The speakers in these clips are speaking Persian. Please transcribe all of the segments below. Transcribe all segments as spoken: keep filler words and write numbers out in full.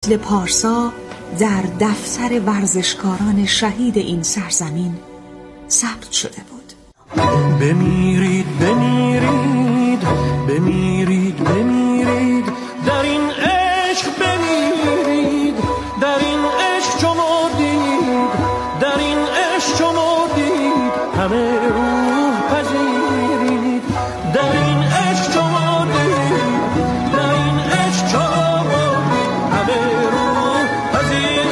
مثل پارسا در دفتر ورزشکاران شهید این سرزمین ثبت شده بود. بمیرید بمیرید بمیرید بمیرید در این عشق، بمیرید در این عشق چو مردید، در این عشق چو مردید همه روح پذیرید، در این عشق چو مردید، در این عشق چو مردید همه روح پذیرید.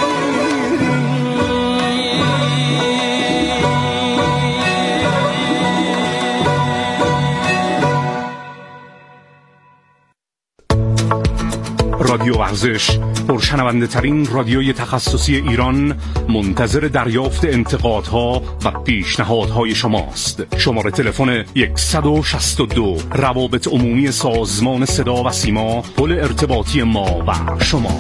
رادیو ورزش، پرشنونده ترین رادیوی تخصصی ایران، منتظر دریافت انتقادها و پیشنهادهای شماست. شماره تلفن صد و شصت و دو، روابط عمومی سازمان صدا و سیما، پل ارتباطی ما و شما.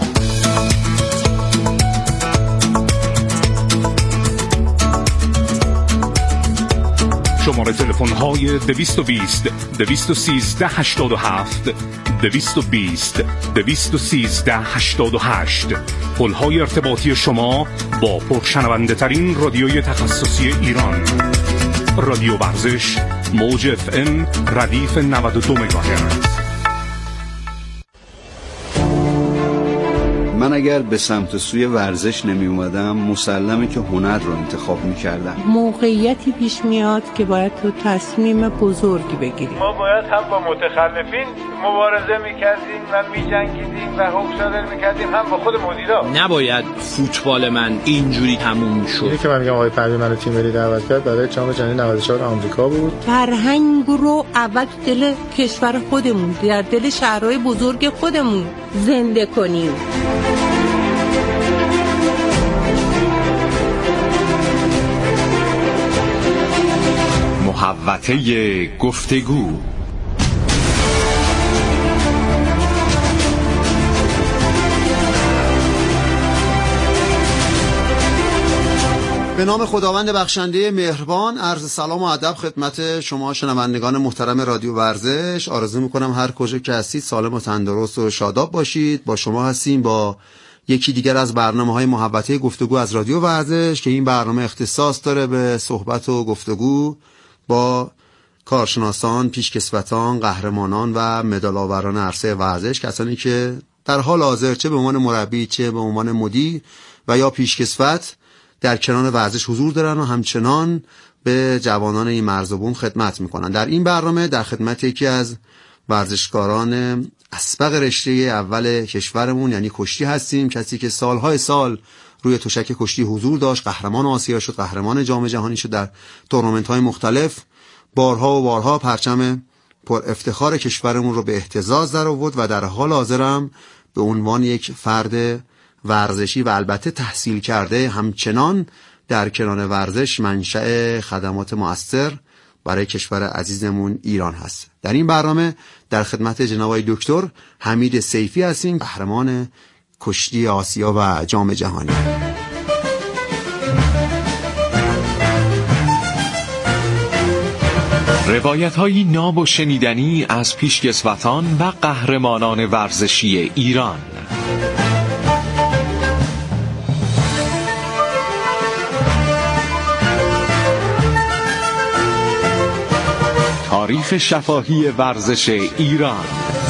شماره تلفن های دویست و بیست دویست و سیزده هشتاد و هفت، دویست و بیست دویست و سیزده هشتاد و هشت. پل های ارتباطی شما با پرشنونده ترین رادیوی تخصصی ایران. رادیو ورزش، موج اف ام، ردیف نود و دو مگاهرتز. من اگر به سمت و سوی ورزش نمی اومدم، مسلمه که هنر رو انتخاب می کردم. موقعیتی پیش میاد که باید تو تصمیم بزرگی بگیری. ما باید هم با متخلفین مبارزه میکردیم و میجنگیدیم و حقوق صادر میکردیم، هم با خود مدیرا. نباید فوتبال من اینجوری تموم میشد. اینی که من میگم آقای پروین منو تیم ملی دعوت کرد برای جام جهانی نود و چهار آمریکا بود. فرهنگ رو اول دل کشور خودمون، در دل شهرهای بزرگ خودمون زنده کنیم. محوطه گفتگو. به نام خداوند بخشنده مهربان، عرض سلام و ادب خدمت شما شنوندگان محترم رادیو ورزش. آرزو میکنم هر کجا که هستید سالم و تندرست و شاداب باشید. با شما هستیم با یکی دیگر از برنامه‌های محوطه گفتگو از رادیو ورزش که این برنامه اختصاص داره به صحبت و گفتگو با کارشناسان، پیشکسوتان، قهرمانان و مدال آوران عرصه ورزش، کسانی که در حال حاضر چه به عنوان مربی چه به عنوان مدیر و یا پیشکسوت در کنار ورزش حضور دارن و همچنان به جوانان این مرز و بوم خدمت میکنن. در این برنامه در خدمت یکی از ورزشکاران اسبق رشته اول کشورمون یعنی کشتی هستیم، کسی که سالهای سال روی تشک کشتی حضور داشت، قهرمان آسیا شد، قهرمان جام جهانی شد، در تورنمنت‌های مختلف بارها و بارها پرچم پر افتخار کشورمون رو به اهتزاز در آورد و در حال حاضرم به عنوان یک فرد ورزشی و البته تحصیل کرده همچنان در کنار ورزش منشأ خدمات مؤثر برای کشور عزیزمون ایران هست. در این برنامه در خدمت جناب آقای دکتر حمید سیفی هستیم، قهرمان کشتی آسیا و جام جهانی. روایت‌های ناب و شنیدنی از پیشکسوتان و قهرمانان ورزشی ایران. تاریخ شفاهی ورزش ایران.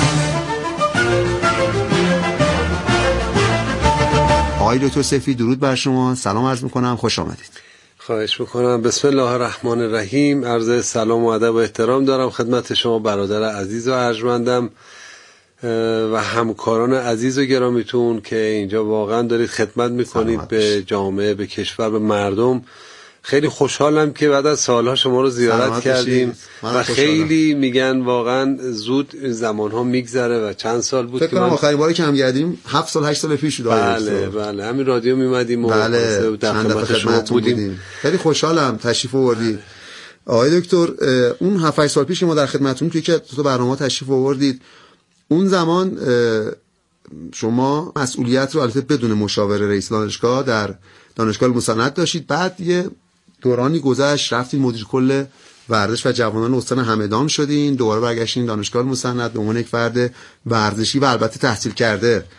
آقای دکتر سیفی درود بر شما، سلام عرض میکنم، خوش آمدید. خواهش میکنم. بسم الله الرحمن الرحیم. عرض سلام و ادب و احترام دارم خدمت شما برادر عزیز و ارجمندم و همکاران عزیز و گرامیتون که اینجا واقعا دارید خدمت میکنید به جامعه، به کشور، به مردم. خیلی خوشحالم که بعد از سالها شما رو زیارت کردیم و خیلی میگن واقعا زود زمان ها میگذره و چند سال بود فکر کنم آخرین باری که هم گردیم هفت سال هشت سال پیش بود. بله بله همین رادیو میمدیم و بله در خدمت شما بودیم. بودیم خیلی خوشحالم تشریف آوردید آقای دکتر. اون هفت هشت سال پیش ما در خدمتتون توی که تو برنامه تشریف آوردید، اون زمان شما مسئولیت رو البته بدون مشاوره رئیس دانشگاه در دانشگاه مسند داشتید، بعد یه دورانی گذشت رفتین مدیر کل ورزش و جوانان استان همدان شدین، دوباره برگشتین دانشگاه مسند به عنوان یک فرد ورزشی و البته تحصیل کرده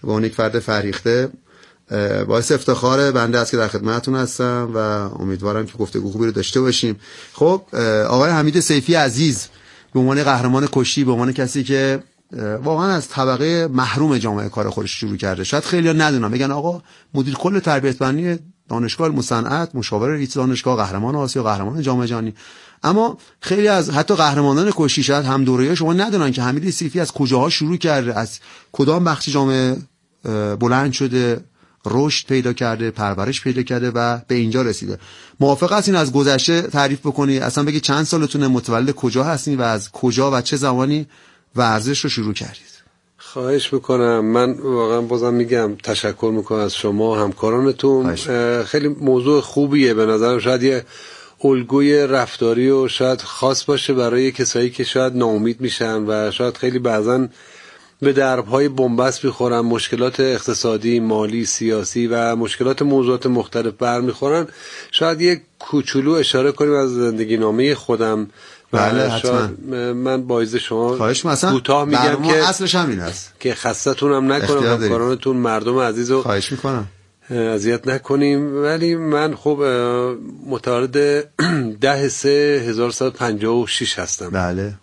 به عنوان یک فرد فرهیخته باعث افتخار بنده است که در خدمتتون هستم و امیدوارم که گفتگو خوبی رو داشته باشیم. خب آقای حمید سیفی عزیز به عنوان قهرمان کشتی، به عنوان کسی که واقعا از طبقه محروم جامعه کار خودش شروع کرده، شاید خیلی‌ها ندونن، میگن آقا مدیر کل تربیت فنی دانشگاه مصنعت، مشاور رئیس دانشگاه، قهرمان آسیا، قهرمان جام جهانی، اما خیلی از حتی قهرمانان کشتی شاید هم دوره‌ای شما ندونن که حمید سیفی از کجاها شروع کرده، از کدام بخش جامعه بلند شده، رشد پیدا کرده، پرورش پیدا کرده و به اینجا رسیده. موافق هستین از گذشته تعریف بکنی، اصلا بگی چند سالتونه، متولد کجا هستین و از کجا و چه زمانی ورزش رو شروع کردید؟ خواهش میکنم. من واقعا بازم میگم تشکر میکنم از شما همکارانتون. خیلی موضوع خوبیه به نظرم، شاید یه الگوی رفتاری و شاید خاص باشه برای کسایی که شاید ناامید میشن و شاید خیلی بعضن به درب‌های بن‌بست میخورن، مشکلات اقتصادی، مالی، سیاسی و مشکلات موضوعات مختلف برمیخورن. شاید یک کوچولو اشاره کنیم از زندگی نامه خودم. بله حتما. من با اجازه شما کوتاه میگم که اصلش همین است که خستتونم نکنم، همکارانتون مردم عزیزو خواهش میکنم اذیت نکنیم. ولی من خب متولد ده سه هزار و سیصد و پنجاه و شش هستم. بله.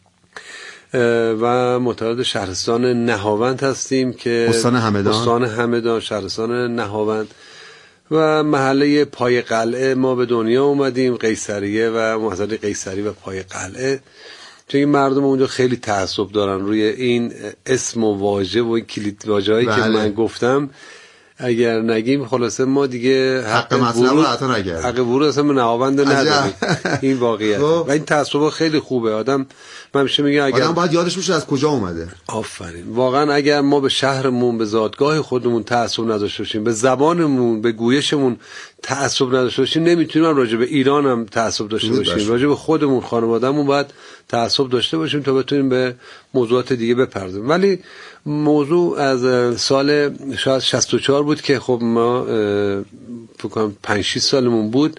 و متولد شهرستان نهاوند هستیم که استان همدان. استان همدان شهرستان نهاوند و محله پای قلعه ما به دنیا اومدیم، قیصریه و محله قیصری و پای قلعه، چون مردم اونجا خیلی تعصب دارن روی این اسم و واژه و این کلید واژه‌ای بله. که من گفتم اگر نگیم خلاصه ما دیگه حق مطلب رو حتی نگردیم، حق ورود اصلا به نهاوند نداریم. این واقعیت و این تعصب خیلی خوبه. آدم من میشه میگم اگر آدم باید یادش باشه از کجا اومده. آفرین. واقعا اگر ما به شهرمون، به زادگاه خودمون تعصب نداشته باشیم، به زبانمون، به گویشمون تعصب نداشته باشیم، نمیتونیم راجع به ایران هم تعصب داشته باشیم. راجع به خودمون، خانوادهمون باید تعصب داشته باشیم تا بتونیم به موضوعات دیگه بپردازیم. ولی موضوع از سال شاید شصت و چهار بود که خب ما فکر کنم پنج شش سالمون بود،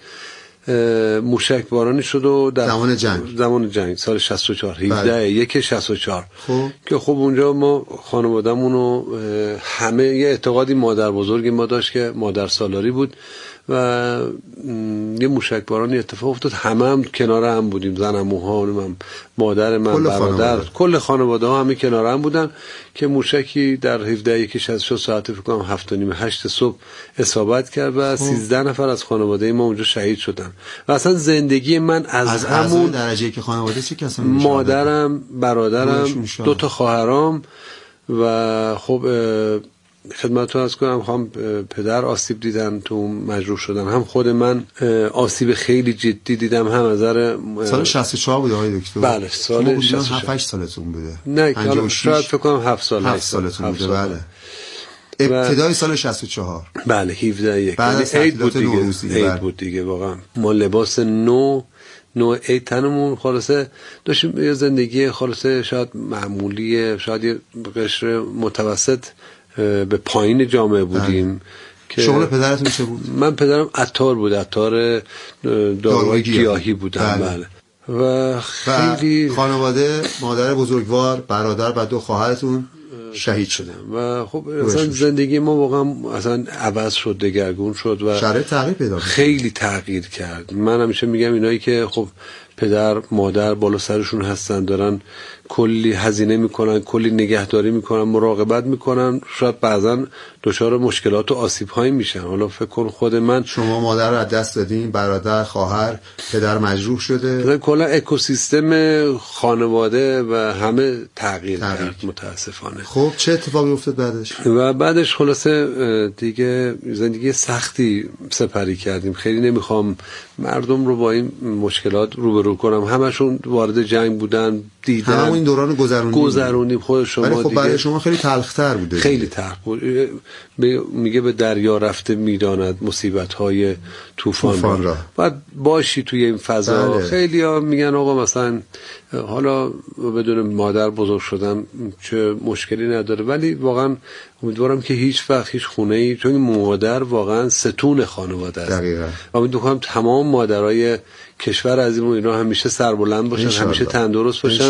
موشک بارانی شد و در زمان جنگ زمان جنگ سال شصت و چهار هفده یک شصت و چهار خب. که خب اونجا ما خانواده‌مون رو همه یه اعتقادی مادر بزرگی ما داشت که مادر سالاری بود و یه موشک بارانی اتفاق افتاد. همه هم کنار هم بودیم، زن عموها، من، مادر من، کل برادر خانواده. کل خانواده ها همه کنار هم بودن که موشکی در هفده یک شصت و چهار ساعت فکر کنم هفت و نیم هشت صبح اصابت کرد و سیزده نفر از خانواده ما اونجا شهید شدن. و اصلا زندگی من از, از همون درجه که خانواده چه کسانی؟ مادرم، برادرم، دو تا خواهرام و خب خدمتتون عرض کنم هم پدر آسیب دیدن تو مجروح شدن، هم خود من آسیب خیلی جدی دیدم، هم از نظر سال شصت و چهار بود آقای دکتر. بله سال شصت و چهار. هفت هشت سالتون بوده؟ نه شاید فکر کنم هفت سال هفت سالتون بوده. بله. ابتدای سال شصت و چهار. بله هفده یک. بعد از عید بود دیگه. عید بود دیگه واقعا. ما لباس نو نوع عید تنمون خلاصه داشتیم، یه زندگی خلاصه شاید معمولی، شاید یه قشر متوسط به پایین جامعه بودیم. که شغل پدرتون چه بود؟ من پدرم عطار بود، عطار داروهای گیاهی بودم. بله. و خیلی و خانواده، مادر بزرگوار، برادر و دو خواهرتون شهید شدن و خب اصلا زندگی ما واقعا اصلا عوض شد، دگرگون شد و شرایط تغییر پیدا کرد، خیلی تغییر کرد. من همیشه میگم اینایی که خب پدر مادر بالا سرشون هستن، دارن کلی هزینه میکنن، کلی نگهداری میکنن، مراقبت میکنن، شاید بعضا دچار مشکلات و آسیب هایی میشن. حالا فکر کن خود من، شما مادر رو از دست دادین، برادر، خواهر، پدر مجروح شده، کلا اکوسیستم خانواده و همه تغییر, تغییر کرد متاسفانه. خب چه اتفاقی افتاد بعدش؟ و بعدش خلاصه دیگه زندگی سختی سپری کردیم. خیلی نمیخوام مردم رو با این مشکلات روبرو کنم، همشون وارد جنگ بودن، دیدن همون این دوران گذرونیم گذرونیم خود شما. ولی خب برای شما خیلی تلختر بوده. خیلی تلخ بود. میگه به دریا رفته میداند مصیبت های طوفان, طوفان را. را باید باشی توی این فضا. بله. خیلی ها میگن آقا مثلا حالا بدون مادر بزرگ شدم چه مشکلی نداره، ولی واقعا امیدوارم که هیچ وقت هیچ خونه‌ای، چون مادر واقعا ستون خانواده است. دقیقاً. و امیدوارم تمام مادرای کشور عظیم و اینا همیشه سربلند باشن، همیشه تندرست باشن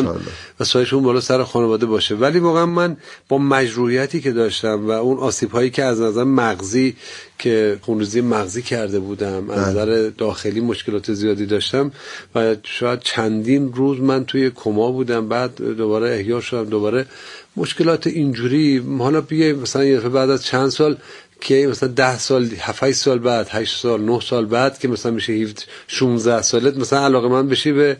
باشن و سایشون بالا سر خانواده باشه. ولی واقعا من با مجروحیتی که داشتم و اون آسیب‌هایی که از نظر مغزی که خونریزی مغزی کرده بودم، از نظر داخلی مشکلات زیادی داشتم و شاید چندین روز من توی کما بودم، بعد دوباره احیا شدم، دوباره مشکلات اینجوری. حالا بیای مثلا بعد از چند سال که مثلا ده سال، هفت سال بعد، هشت سال، نه سال بعد که مثلا میشه هفده شانزده سالت مثلا علاقه من بشی به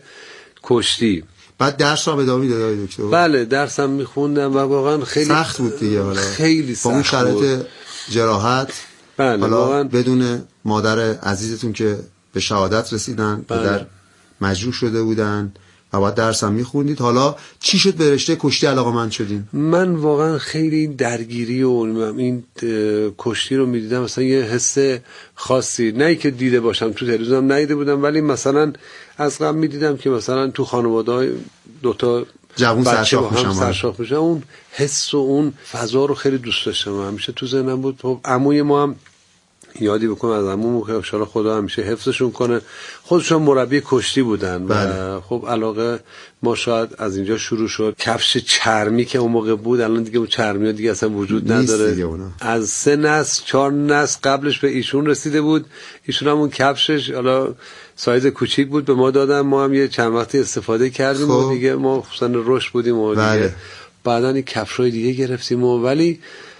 کشتی. بعد درس رو ادامه میدادی دکتر؟ بله درسم میخوندم و واقعا خیلی سخت بود دیگه. حالا خیلی سخت بود. با اون شرایط جراحت، بله حالا واقعا بدون مادر عزیزتون که به شهادت رسیدن، بله. پدر مجروح شده بودن و بعد درس هم میخوندید، حالا چی شد به رشته کشتی علاقه‌مند شدین؟ من واقعا خیلی این درگیری و این کشتی رو میدیدم، مثلا یه حس خاصی، نه که دیده باشم تو تلویزیون ندیده بودم، ولی مثلا از قبل میدیدم که مثلا تو خانواده‌های دوتا جوون سرشاخ میشن، سرشاخ میشن، اون حس و اون فضا رو خیلی دوست داشتم. همیشه تو ذهنم بود. خب عموی ما هم یادی بکنم از عمومو که ان شاءالله خدا همیشه حفظشون کنه، خودشون مربی کشتی بودن. بله. و خب علاقه ما شاید از اینجا شروع شد. کفش چرمی که اون موقع بود، الان دیگه اون چرمی ها دیگه اصلا وجود نداره. از سه نسل چهار نسل قبلش به ایشون رسیده بود. ایشون هم اون کفشش حالا سایز کوچیک بود به ما دادن، ما هم یه چند وقتی استفاده کردیم. خب. و دیگه ما خصوصا رشد بودیم و دیگه بله. بعدن این کفشای دیگه گرفتیم و ولی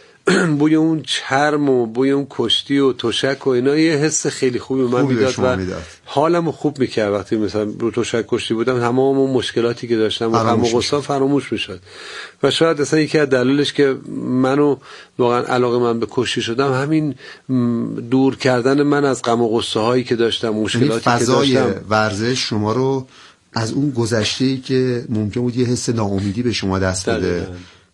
بوی اون چرم و بوی اون کشتی و تشک و اینا یه حس خیلی خوبی من میداد و حالمو خوب میکرد. وقتی مثلا رو تشک کشتی بودم تمام اون مشکلاتی که داشتم و غم و غصه فراموش میشد. و شاید اصلا یکی از دلایلش که منو واقعا علاقه من به کشتی شدم همین دور کردن من از غم و غصه هایی که داشتم، مشکلاتی که داشتم. ورزش شما رو از اون گذشته‌ای که ممکن بود یه حس ناامیدی به شما دست بده،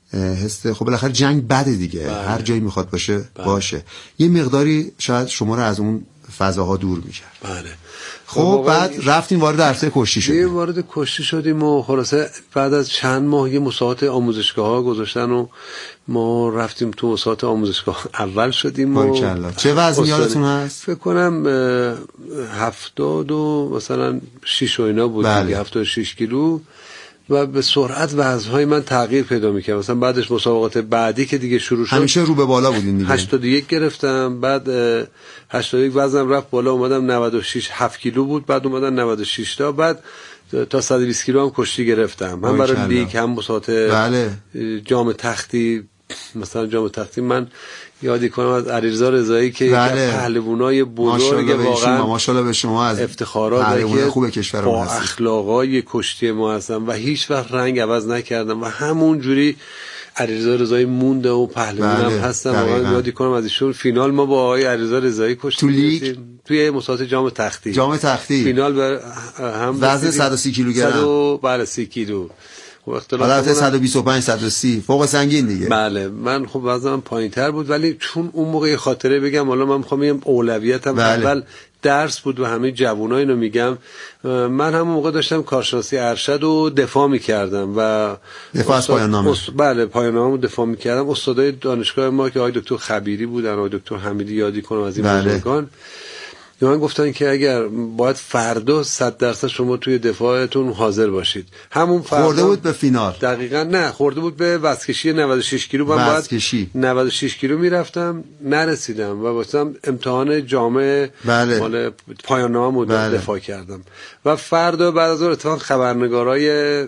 حس خب بالاخره جنگ بده دیگه. بله. هر جایی میخواد باشه بله. باشه یه مقداری شاید شما رو از اون فضاها دور میکرد. بله. خب بعد رفتیم وارد عرصه کشتی شدیم. یه وارد کشتی شدیم و خلاصه بعد از چند ماه یه مسابقات آموزشگاه ها گذاشتن و ما رفتیم تو مسابقات آموزشگاه اول شدیم. و چه وزن یادتون هست؟ فکر کنم هفتاد و مثلا شش و اینا بود. بله. دیگه هفتاد و شش کیلو و به سرعت وزنهای من تغییر پیدا می‌کرد. مثلا بعدش مسابقات بعدی که دیگه شروع شد همیشه رو به بالا بودین دیگه. هشتاد و یک گرفتم، بعد هشتاد و یک وزنم رفت بالا، اومدم نود و شش، هفت کیلو بود، بعد اومدم نود و شش تا، بعد تا صد و بیست کیلو هم کشتی گرفتم. من برای لیگ هم مسابقات بله. جام تختی، مثلا جام تختی من یادی کنم از علیرضا رضایی که بله. یک پهلوانای بزرگ واقعا ماشاءالله به شما از افتخارات خوب کشور با اخلاقای کشتی ما هستم و هیچ وقت رنگ عوض نکردم و همون جوری علیرضا رضایی مونده و پهلوانم بله. هستم. واقعا یادی کنم از ایشون فینال ما با آقای علیرضا رضایی کشتی تو لیگ توی مسابقات جام تختی جام تختی فینال به هم وزن صد و سی کیلوگرم صد بله سی کیلو حالا صد و بیست و پنج صد و سی فوق سنگین دیگه. بله من خب وزنم پایین‌تر بود ولی چون اون موقع خاطره بگم، حالا من میخوام بگم اولویتم بله. اول درس بود و همه جوونا اینو میگم. من همون موقع داشتم کارشناسی ارشد و دفاع میکردم و دفاع از پایان نامه است... بله پایان نامه دفاع میکردم. استادای دانشگاه ما که آقای دکتر خبیری بودن، آقای دکتر حمیدی یادی کنم از این بزرگان بله. به من گفتن که اگر باید فردا صد درصد شما توی دفاعتون حاضر باشید. همون فردا خورده بود به فینال. دقیقاً نه خورده بود به وزنکشی نود و شش کیلو. من باید نود و شش کیلو میرفتم، نرسیدم و واسم امتحان جامعه بله. مال پایان نامه بله. دفاع کردم و فردا بعد از اون اتفاق خبرنگارای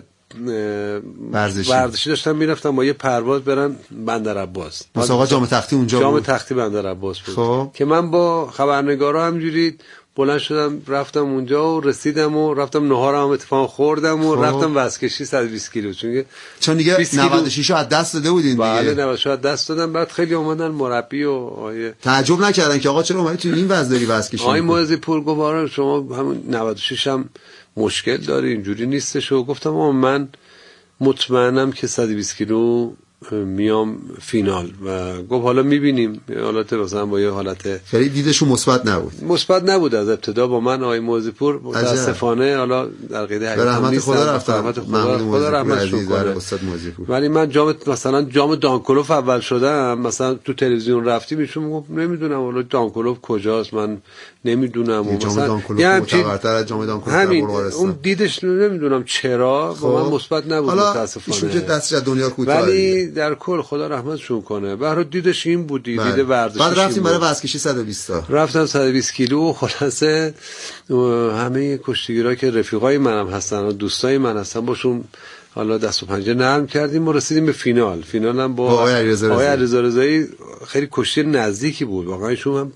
ورزشی ورزشی داشتم میرفتم با یه پرواز برن بندر عباس. مسابقات جام تختی اونجا جام بود. جام تختی بندر عباس بود. خب. که من با خبرنگارا همجوری بلند شدم رفتم اونجا و رسیدم و رفتم نهارم اتفاق خوردم و خب. رفتم وزنکشی صد و بیست کیلو چون چون دیگه نود و شش از دست داده بودین دیگه. بله نود و شش از دست دادم. بعد خیلی اومدن مربی و آیه تعجب نکردن که آقا چرا اومدی تو این وزن داری وزنکشی؟ آقای موعظی پور گفت شما همون نود و شش هم مشکل داری، اینجوری نیستش. و گفتم آقا من مطمئنم که صد و بیست کیلو میام فینال و گفت حالا میبینیم. حالت مثلا با یه حالت خیلی دیدشون مثبت نبود. مثبت نبود از ابتدا با من آقای موزیپور متاسفانه حالا در قید حقیقت رحمت خدا رفتم. رحمت خدا خدا رحمتشون کنه استاد موزیپور. ولی من جام مثلا جام دانکلوف اول شدم، مثلا تو تلویزیون رفتیم ایشون میگفت نمیدونم حالا دانکلوف کجاست، من نمیدونم. و مثلا یه معتبرتر از جام دانکلوف در بلغارستان اون دیدش نمیدونم چرا با من مثبت نبود متاسفانه. ایشون که دستش از دنیا کوتاه، ولی در کل خدا رحمتشون کنه. برای دیدش این بود، دید ورزشی. بعد رفتیم برای وزنکشی صد و بیست تا. رفتم صد و بیست کیلو. خلاصه همه کشتیگیرا که رفیقای منم هستن و دوستای من هستن باشون حالا دست و پنجه نرم کردیم و رسیدیم به فینال. فینال هم با آقای علیرضا رضایی. خیلی کشتی نزدیکی بود واقعا. ایشون هم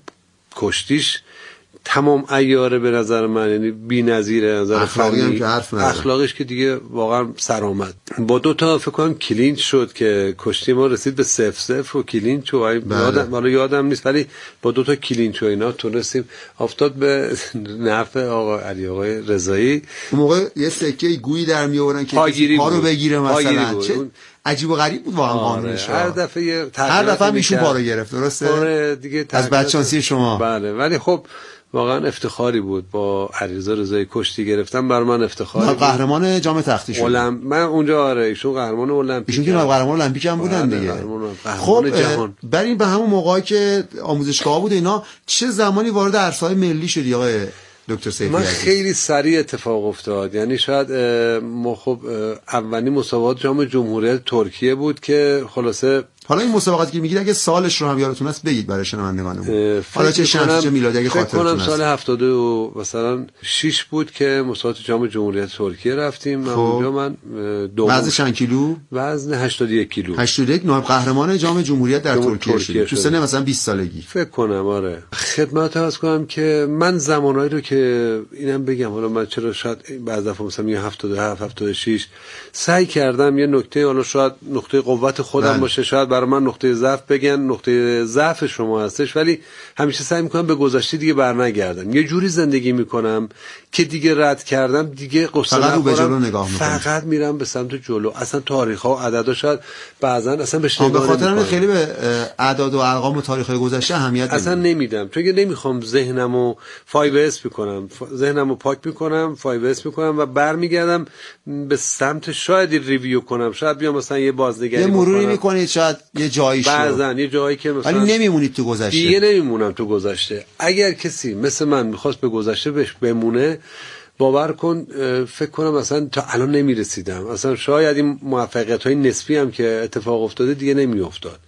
کشتیش تمام عیاره به نظر من، یعنی بی‌نظیره. نظر اخلاقی هم که حرف نداره. اخلاقش که دیگه واقعا سرآمد. با دو تا فکر کنم کلینچ شد که کشتی ما رسید به صفر صفر و کلینچ و یادم حالا یادم نیست، ولی با دو تا کلینچ و اینا تونستیم افتاد به نفع آقا علی آقای رضایی. اون موقع یه سکه گویی در میآورن که کسی پا رو بگیره مثلا. چه عجیب و غریب بود واقعا قانونش. هر دفعه هر دفعه ایشون پا رو گرفت. درسته؟ آره دیگه از بچانسی شما. بله ولی خب واقعا افتخاری بود با علیرضا رضایی کشتی گرفتم. بر من افتخاری بود. قهرمان جام تختی شد. اولم... من اونجا آره ایشون قهرمان المپیک. ایشون که قهرمان المپیک هم بودن دیگه. خب بریم به همون موقعی که آموزشگاه بود اینا، چه زمانی وارد عرصه‌های ملی شدی آقای دکتر سیفی؟ من خیلی سریع اتفاق افتاد. یعنی شاید ما خب اولین مسابقات جام جمهوریت ترکیه بود که خلاصه حالا این مسابقاتی که میگید اگه سالش رو هم یادتون هست بگید برای شنوندگانمون. حالا چه شناسی چه میلادی اگه خاطرتون هست. سال هفتاد و مثلا شش بود که مسابقات جام جمهوریت ترکیه رفتیم. من اونجا من دوم. وزن چند کیلو؟ وزن هشتاد و یک کیلو. هشتاد و یک نایب قهرمان جام جمهوریت در ترکیه شد. تو سن مثلا بیست سالگی. فکر کنم آره. خدمت عرض کنم که من زمانایی رو که اینم بگم، حالا من چرا شاید بعضی دفعه مثلا میگم هفتاد و هفت هفتاد و شش سعی کردم یه نکته، حالا شاید نقطه قوت خودم بله. باشه، شاید برای من نقطه ضعف بگن نقطه ضعف شما هستش، ولی همیشه سعی میکنم به گذشته دیگه برنگردم. یه جوری زندگی میکنم که دیگه رد کردم دیگه قصه فقط رو به جلو نگاه میکنم، فقط میرم به سمت جلو. اصلا تاریخ ها و عددا شاید بعضا اصلا بهش نگاه نمیکنم. به خاطر خیلی به اعداد و ارقام و تاریخ های گذشته اهمیت اصلا نمیدم، چون که نمیخوام ذهنمو فایو اس میکنم، ذهنمو پاک میکنم، فایو اس میکنم و برمیگردم به سمت شاید ریویو کنم، شاید بیام مثلا یه بازنگری یه مروری میکنید، شاید یه جایی بعضا یه جایی که مثلا ولی نمیمونید تو گذشته. دیگه نمیمونم تو گذشته. اگر کسی مثل من میخواست به گذشته بهش بمونه، باور کن فکر کنم مثلا تا الان نمیرسیدم. اصلا شاید این موفقیت های نسبی هم که اتفاق افتاده دیگه نمیافتاد.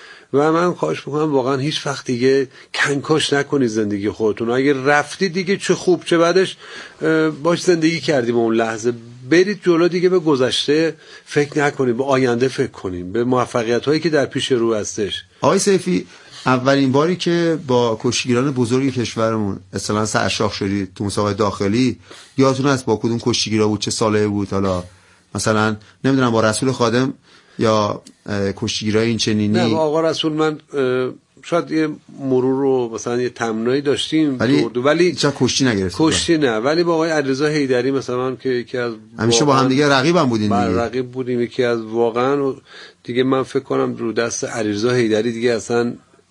و من خواهش میکنم واقعا هیچ وقت دیگه کنکاش نکنید زندگی خودتون. اگه رفتی دیگه چه خوب چه بعدش باش زندگی کردیم اون لحظه، برید جلو دیگه. به گذشته فکر نکنید، به آینده فکر کنیم، به موفقیت هایی که در پیش رو هستش. آقای سیفی، اولین باری که با کشتیگیران بزرگ کشورمون اصطلاحاً سرشاخ شدید تو مسابقه داخلی، یادتون هست با کدوم کشتیگیرا بود؟ چه ساله بود؟ حالا مثلا نمیدونم با رسول خادم یا کشتیگیرای این چنینی؟ نه با آقا رسول من شاید یه مرور رو مثلا یه تمرینایی داشتیم ولی ولی چه کشتی نگرفتیم. کشتی نه، ولی با آقای علیرضا حیدری مثلا که یکی از همیشه با هم دیگه رقیب هم بودین دیگه. رقیب بودیم، یکی از واقعا دیگه من فکر کنم رو دست علیرضا حیدری دیگه اصلا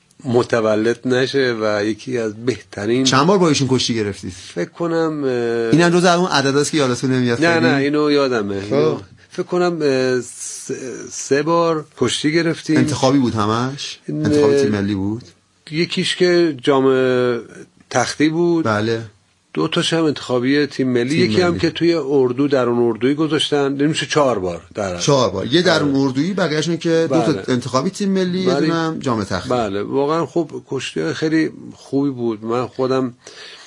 متولد نشه و یکی از بهترین. چند بار با ایشون کشتی گرفتید؟ فکر کنم اینم جزء اون عدداست که یادتون نمیاد. نه نه اینو یادمه. اینو فکر کنم سه بار کشتی گرفتیم. انتخابی بود همش؟ انتخابی تیم ملی بود؟ یکیش که جام تختی بود. بله. دو تاش هم انتخابی تیم ملی. تیم یکی ملی. هم که توی اردو در اون اردویی گذاشتن، نمیشه چهار بار در چهار بار یه در اون اردویی، بقیه‌اشون که بله. دو تا انتخابی تیم ملی، یه دونه هم جام تختی. بله واقعا خوب کشتی خیلی خوبی بود. من خودم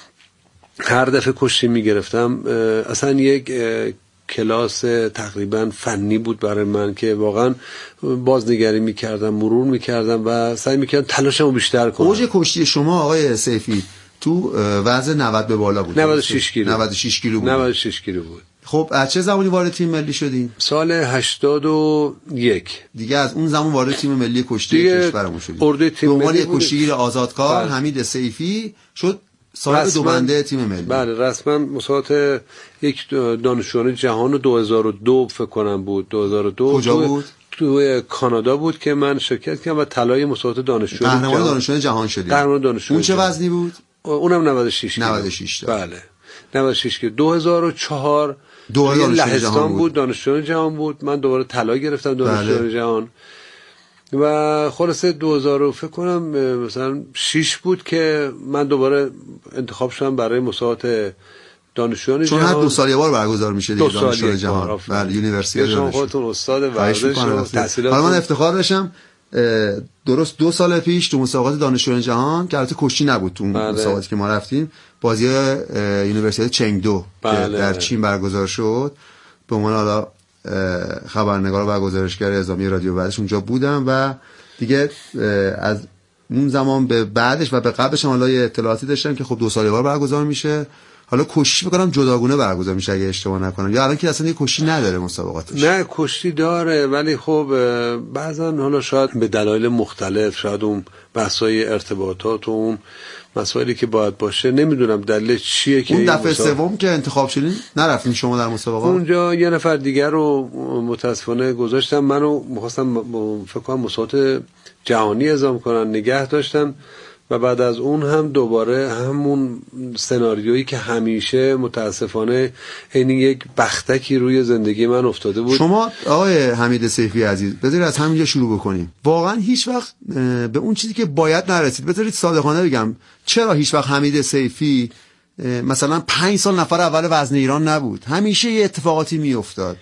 هر دفعه کشتی میگرفتم اصلا یک کلاس تقریبا فنی بود برای من که واقعا بازنگری میکردم، مرور میکردم و سعی میکردم تلاشمو بیشتر کنم. اوج کشتی شما آقای سیفی تو وزن نود به بالا بود؟ نود و شش کیلو. نود و شش کیلو بود. نود و شش کیلو بود. خب از چه زمانی وارد تیم ملی شدین؟ سال هشتاد و یک. دیگه از اون زمان وارد تیم ملی کشتی کشورمون شدید. اردوی تیم ملی کشتیگیر آزادکار بله. حمید سیفی شد صاحب دو بنده تیم ملی. بله رسما مسابقات یک دانشجویان جهان دو هزار و دو فکر کنم بود. دو هزار و دو کجا بود؟ تو کانادا بود که من شرکت کردم و طلای مسابقات دانشجویان قهرمان دانشجویان جهان شدی. قهرمان دانشجویان. اون چه وزنی بود؟ اونم نود و شش نود و شش تا. بله نود و شش که دو هزار و چهار دوباره لهستان بود دانشجویان جهان بود. من دوباره طلا گرفتم دانشجویان بله. جهان و خلاصه دو هزار فکر کنم مثلا شش بود که من دوباره انتخاب شدم برای مسابقات دانشجویان جهان. چون هر دو سال یه بار برگزار میشه دیگه دانشجویان جهان. بله یونیورسیته شما خودتون استاد ورزش و تحصیلات. حالا من افتخار داشتم درست دو سال پیش تو مسابقات دانشجویان جهان که البته کشتی نبود تو بله. مسابقاتی که ما رفتیم بازی یونیورسیته چنگدو بله. که در چین برگزار شد به عنوان حالا خبرنگار و گزارشگر اعزامی رادیو ورزش اونجا بودم و دیگه از اون زمان به بعدش و به قبلش هم حالا اطلاعاتی داشتم که خب دو سال یه بار برگزار میشه. حالا کشتی بکنم جداگونه برگزار میشه اگه اشتباه نکنم یا الان که اصلا یه کشتی نداره مسابقاتش؟ نه کشتی داره ولی خب بعضا حالا شاید به دلایل مختلف شاید اون بحثای ارتباطات و اون مسائلی که باید باشه نمیدونم دلیل چیه که اون دفعه سوم که انتخاب شدین نرفتین شما در مسابقات؟ اونجا یه نفر دیگر رو متاسفانه گذاشتم منو می‌خواستم فکر کنم مسابقات جهانی اعزام کنن نگه داشتن و بعد از اون هم دوباره همون سناریویی که همیشه متاسفانه این یک بختکی روی زندگی من افتاده بود. شما آقای حمید سیفی عزیز بذارید از همینجا شروع بکنیم. واقعا هیچ وقت به اون چیزی که باید نرسید. بذارید صادقانه بگم چرا هیچ وقت حمید سیفی مثلا پنج سال نفر اول وزن ایران نبود؟ همیشه یه اتفاقاتی میافتاد.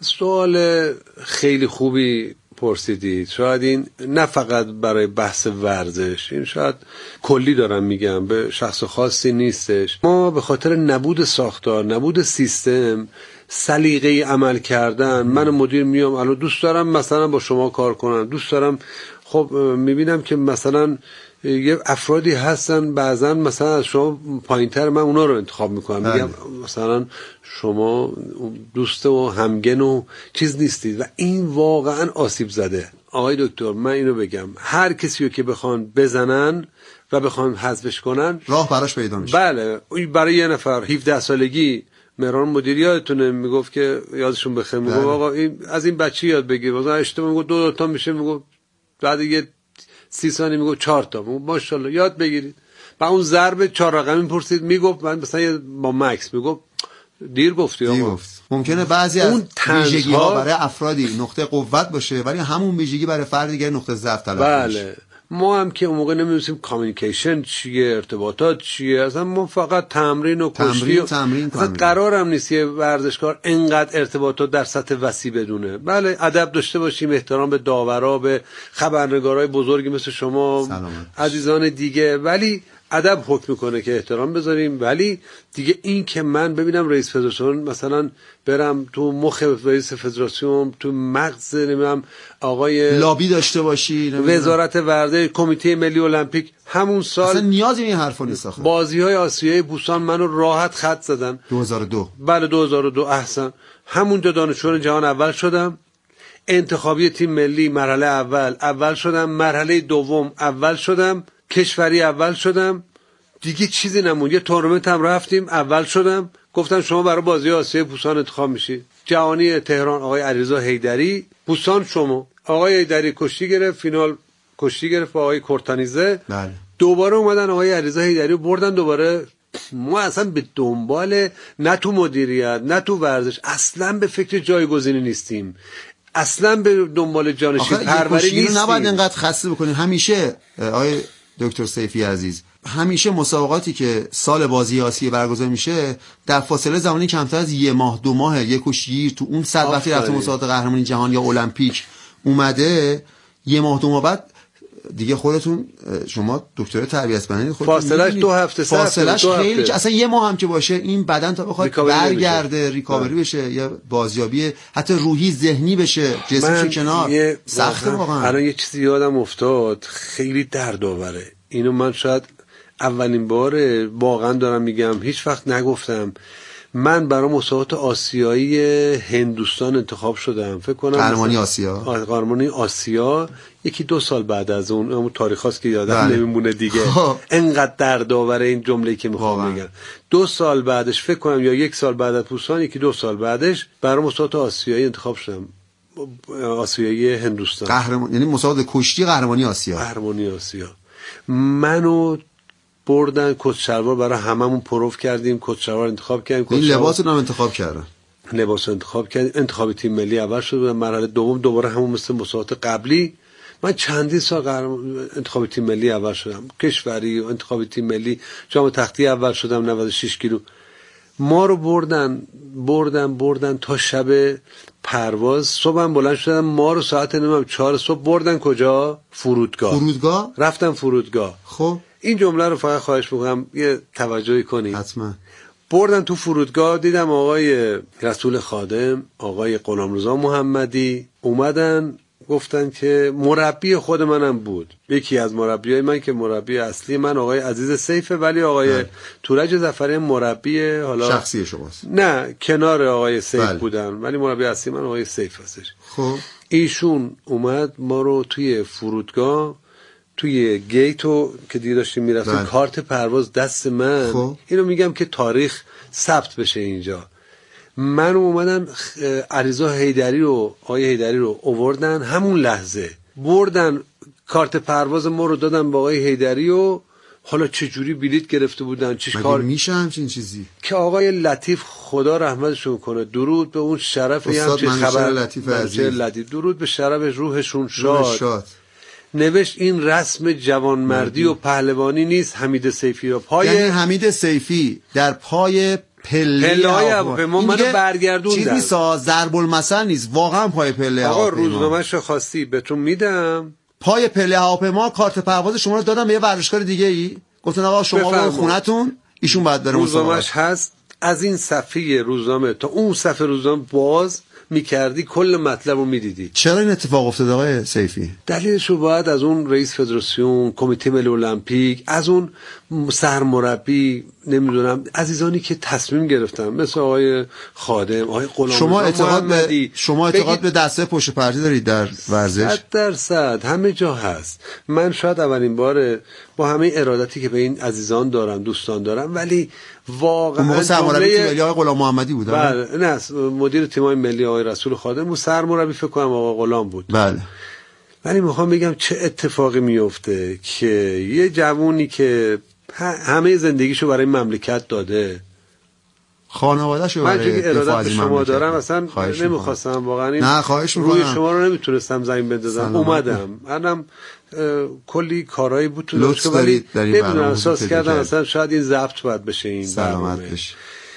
سوال خیلی خوبی پرسیدید. شاید این نه فقط برای بحث ورزش، این شاید کلی دارم میگم، به شخص خاصی نیستش. ما به خاطر نبود ساختار، نبود سیستم، سلیقه‌ای عمل کردن. من مدیر میام الان دوست دارم مثلا با شما کار کنم، دوست دارم خب میبینم که مثلا یه افرادی هستن بعضا مثلا از شما پایینتر، من اونا رو انتخاب میکنم، میگم مثلا شما دوست و همگن و چیز نیستید و این واقعا آسیب زده. آقای دکتر من اینو بگم، هر کسی رو که بخوان بزنن و بخوان حذفش کنن راه براش پیدا میشه. بله برای یه نفر هفده سالگی مهران مدیریاتونه میگفت که یادشون بخیر، میگفت آقا این از این بچه یاد بگیر، مثلا اشتباه میگفت دو تا میشه، میگفت بعد یه سی ثانیه میگفت چهار تا، ماشاءالله یاد بگیرید. و اون ضرب چهار رقمی میپرسید، میگفت من مثلا با مکس میگفت دیر گفتی آقا. گفت. ممکنه بعضی از ویژگی ها برای افرادی نقطه قوت باشه ولی همون ویژگی برای فرد دیگه نقطه ضعف تلقی بله. میشه. ما هم که اون موقع نمیدونیم کامیونیکیشن چیه، ارتباطات چیه، اصلا ما فقط تمرین و کشتی و تمرین اصلا قرارم نیست یه ورزشکار انقدر ارتباطات در سطح وسیع بدونه. بله ادب داشته باشیم، احترام به داورا، به خبرنگارای بزرگی مثل شما، سلامت. عزیزان دیگه، ولی ادب حکم میکنه که احترام بذاریم. ولی دیگه این که من ببینم رئیس فدراسیون مثلا برم تو مخ رئیس فدراسیون، تو مغز نمیدونم آقای لابی داشته باشی، وزارت ورزش، کمیته ملی المپیک، همون سال اصلا نیازی به این حرفا نیست. آخه بازی‌های آسیایی بوسان منو راحت خط زدن دو هزار و دو. بله دو هزار و دو احسن. همونجا دانشجویان جهان اول شدم، انتخابی تیم ملی مرحله اول اول شدم، مرحله دوم اول شدم، کشوری اول شدم، دیگه چیزی نموند. یه تورنمنت هم رفتیم اول شدم، گفتن شما برای بازی آسیای بوسان انتخاب میشی. جهانی تهران آقای علیرضا حیدری، بوسان شما. آقای حیدری کشتی گرفت، فینال کشتی گرفت با آقای کورتانیزه. بله. دوباره اومدن آقای علیرضا حیدری بردن دوباره. ما اصلا به دنبال نه تو مدیریت نه تو ورزش اصلا به فکر جایگزینی نیستیم، اصلا به دنبال جانشین پروری نیستیم. نباید اینقدر خسته بکنیم. همیشه آقای دکتر سیفی عزیز، همیشه مسابقاتی که سال بازی آسیایی برگزار میشه در فاصله زمانی کمتر از یه ماه دو ماه یک گیر تو اون صد وقتی رفته مسابقات قهرمانی جهان یا المپیک اومده، یه ماه دو ماه بعد دیگه خودتون شما دکتر تربیت بدنی فاصلهش دو هفته سه فاصلهش خیلی که اصلا یه ماه هم که باشه این بدن تا بخواد برگرده ریکاوری بشه یا بازیابی حتی روحی ذهنی بشه جسمش کنار سخته واقعا. الان یه چیزی یادم افتاد خیلی دردآوره، اینو من شاید اولین بار واقعا دارم میگم، هیچ وقت نگفتم. من برای مسابقات آسیایی هندوستان انتخاب شدم، فکر کنم قهرمانی آسیا قهرمانی آسیا یکی دو سال بعد از اون، اون تاریخ هاست که یادم بله. نمیمونه دیگه. انقدر دردآوره این جمله‌ای که میخوام بگم. دو سال بعدش فکر کنم یا یک سال بعد از پوسان، یکی دو سال بعدش برای مسابقات آسیایی انتخاب شدم. آسیایی هندوستان. قهرمان، یعنی مسابقه کشتی قهرمانی آسیا. قهرمانی آسیا. منو بردن، کت شلوار برای هممون پروف کردیم، کت شلوار انتخاب کردیم. این لباس رو هم انتخاب کردن. لباس انتخاب کردیم. انتخاب تیم ملی اول شد. مرحله دوم دوباره همون مثل مسابقات قبلی من چندین سال قهرمان انتخاب تیم ملی اول شدم، کشوری و انتخاب تیم ملی جام تختی اول شدم نود و شش کیلو. ما رو بردن بردن بردن تا شب پرواز. صبحم بلند شدم، ما رو ساعت نمیدونم چهار صبح بردن کجا؟ فرودگاه. فرودگاه رفتم فرودگاه. خب این جمله رو فقط خواهش میکنم یه توجهی کنید. حتما. بردن تو فرودگاه، دیدم آقای رسول خادم، آقای غلامرضا محمدی اومدن گفتن که مربی خود منم بود، یکی از مربیای من که مربی اصلی من آقای عزیز سیفه، ولی آقای بله. تورج ظفری مربی حالا شخصی شماست. نه کنار آقای سیف بله. بودن، ولی مربی اصلی من آقای سیف هستش. خب ایشون اومد ما رو توی فرودگاه توی گیتو که دیگه داشتیم میرفتیم بله. کارت پرواز دست من. خب. اینو میگم که تاریخ ثبت بشه اینجا. من اومدم علیرضا حیدری رو آقای حیدری رو آوردن، همون لحظه بردن کارت پرواز ما رو دادن به آقای حیدری و حالا چه جوری بلیط گرفته بودن چه کار میشه همچین چیزی که آقای لطیف خدا رحمتشون کنه، درود به اون شرف همچین خبر لطیف عزیز لطیف، درود به شرف روحشون شاد, شاد. نوشت این رسم جوانمردی و پهلوانی نیست حمید سیفی رو پای یعنی حمید سیفی در پای پله پله های هواپیما منو برگردوندن. چیزی ساز ضرب المثل نیست، واقعا پای پله هواپیما. آقا روزنامه‌اش رو خواستی بهتون میدم. پای پله هواپیما کارت پرواز شما رو دادم به یه ورزشکار دیگه ای، گفتن آقا شما برو خونتون، ایشون بعد بره مسابقه. روزنامه‌اش هست، از این صفحه روزنامه تا اون صفحه روزنامه باز میکردی کل مطلب رو میدیدی. چرا این اتفاق افتاد آقای سیفی؟ دلیلش رو باید از اون رئیس فدراسیون، کمیته ملی المپیک، از اون سرمربی، نمیدونم عزیزانی که تصمیم گرفتن مثل آقای خادم، آقای غلامرضا شما اعتقاد محمدی. به شما اعتقاد به دسته پشت پرده دارید در ورزش؟ صد درصد همه جا هست. من شاید اولین بار با همه ارادتی که به این عزیزان دارم، دوستان دارم، ولی واقعا سرمربی تیم ملی آقای غلام محمدی بود. بله، نه مدیر تیم ملی آقای رسول خادم و سرمربی فکر کنم آقای غلام بود. بله. ولی میخوام بگم چه اتفاقی میفته که یه جوونی که همه زندگیشو برای مملکت داده، خانواده‌شو برای دفاع از شما دارم، اصلا نمیخواستم واقعا این نه خواهش روی شما رو نمیتونستم زمین بندازم، اومدم الان کلی کارهایی بود تو داشت ولی نمیدونم احساس کردم اصلا شاید این ضبط باید بشه این سلامت بشه.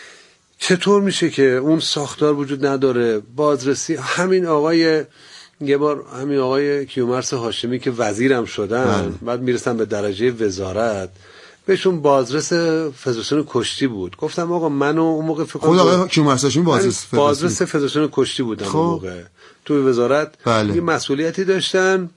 چطور میشه که اون ساختار وجود نداره؟ بازرسی همین آقای یه بار همین آقای کیومرث هاشمی که وزیرم شدن من. بعد میرسن به درجه وزارت، بهشون بازرس فدراسیون کشتی بود. گفتم آقا منو اون موقع فکر کنم خود آقای کیومرث هاشمی بازرس بازرس فدراسیون کشتی بودم اون موقع تو وزارت. بله. یه مسئولیتی داشتن.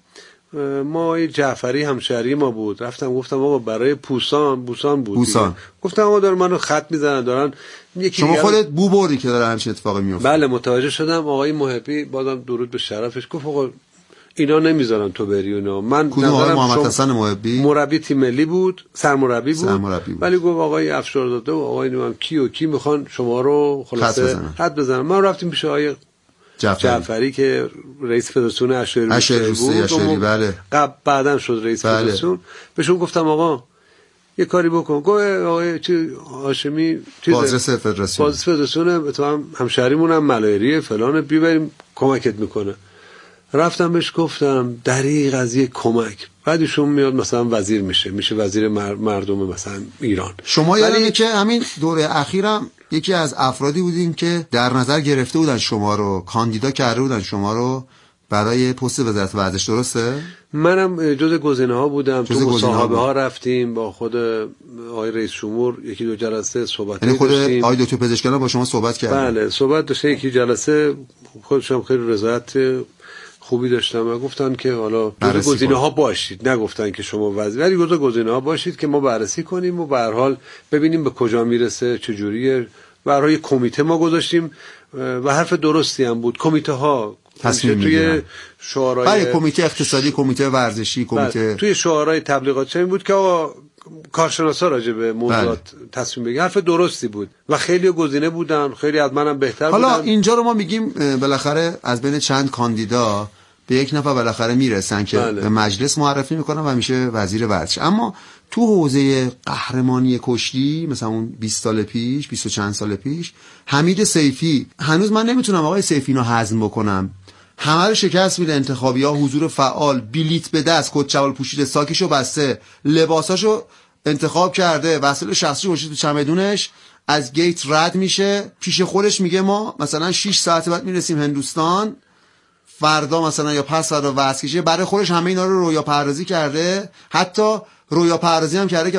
ما یه جعفری همشهری ما بود، رفتم گفتم آقا برای پوسان بوسان بود بوسان. گفتم آقا دارن منو خط میزنن، دارن یکی شما خودت بو بردی که داره همچین اتفاقی میفته؟ بله متوجه شدم. آقای محبی بازم درود به شرفش گفت آقا اینا نمیذارن تو بری اونا. من کدوم آقای محمد حسن محبی؟ مربی تیم ملی بود، سرمربی بود. سرمربی بود. ولی گفت آقای افشارداده و آقای نمیدونم کی و کی میخوان شما رو خلاصه حد بزنن. ما رفتیم پیش آقای جعفری, جعفری که رئیس فدراسیون اشعری بود. اشعری بله. قبل بعدن شد رئیس بله. فدراسیون. بهشون گفتم آقا یه کاری بکن. گفت آقای چی هاشمی چیز بازرس فدراسیون. بازرس فدراسیون تو هم همشهریمون هم ملایری فلان بیبریم کمکت میکنه. رفتم بهش گفتم دریغ از یک کمک، بعدشون میاد مثلا وزیر میشه میشه وزیر مردم مثلا ایران. شما یادمه که همین دوره اخیرم یکی از افرادی بودین که در نظر گرفته بودن شما رو، کاندیدا کرده بودن شما رو برای پست وزارت ورزش، درسته؟ منم جز گزینه ها بودم. تو مصاحبه ها رفتیم با خود آقای رئیس جمهور یکی دو جلسه صحبت یعنی خود آقای دکتر پزشکیان با شما صحبت کردن؟ بله صحبت داشته، یکی جلسه خودشم خیلی رضایت خوبی داشتم و گفتن که حالا جز گزینه ها باشید، نگفتن که شما وزیر، ولی جز گزینه ها باشید که ما بررسی کنیم و به هر حال ببینیم به کجا میرسه چجوریه. برای کمیته ما گذاشتیم و حرف درستی هم بود. کمیته ها تصمیم توی شورای برای کمیته اقتصادی، کمیته ورزشی، کمیته توی شورای تبلیغات چه بود که آقا کارشناسا راجع به موضوعات تصمیم بگیرن. حرف درستی بود و خیلی گزینه بودن، خیلی از منم بهتر حالا بودن. حالا اینجا رو ما میگیم بالاخره از بین چند کاندیدا به یک نفر بالاخره میرسن که بله. به مجلس معرفی میکنن و میشه وزیر ورزش. اما تو حوزه قهرمانی کشتی مثلا اون بیست سال پیش، بیست و چند سال پیش، حمید سیفی، هنوز من نمیتونم آقای سیفی رو هضم بکنم. همه رو شکست میده، انتخابی‌ها، حضور فعال، بلیت به دست، کت چوال پوشیده، ساکشو بسته، لباساشو انتخاب کرده، وسایل شخصی گذاشته تو چمدونش، از گیت رد میشه، پیش خودش میگه ما مثلا شش ساعت بعد میرسیم هندوستان، فردا مثلا یا پس فردا واسه کشه. برای خودش همه اینا رو رویا پردازی کرده، حتی رویا پردازی هم کرده که